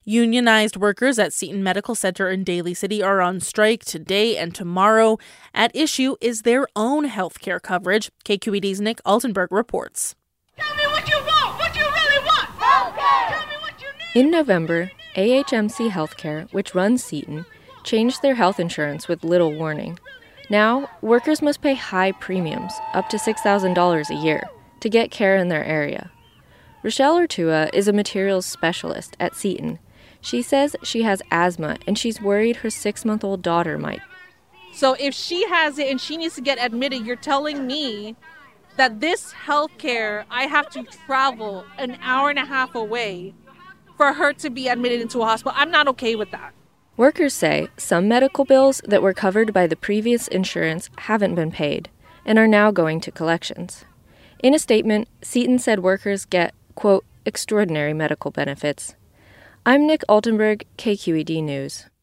Unionized workers at Seton Medical Center in Daly City are on strike today and tomorrow. At issue is their own health care coverage. KQED's Nick Altenberg reports. Tell me what you want, what you really want. Healthcare. Tell me what you need. In November, AHMC Healthcare, which runs Seton, changed their health insurance with little warning. Now, workers must pay high premiums, up to $6,000 a year, to get care in their area. Rochelle Ortua is a materials specialist at Seton. She says she has asthma and she's worried her 6-month-old daughter might. So if she has it and she needs to get admitted, you're telling me that this health care, I have to travel an hour and a half away for her to be admitted into a hospital. I'm not okay with that. Workers say some medical bills that were covered by the previous insurance haven't been paid and are now going to collections. In a statement, Seton said workers get, quote, extraordinary medical benefits. I'm Nick Altenberg, KQED News.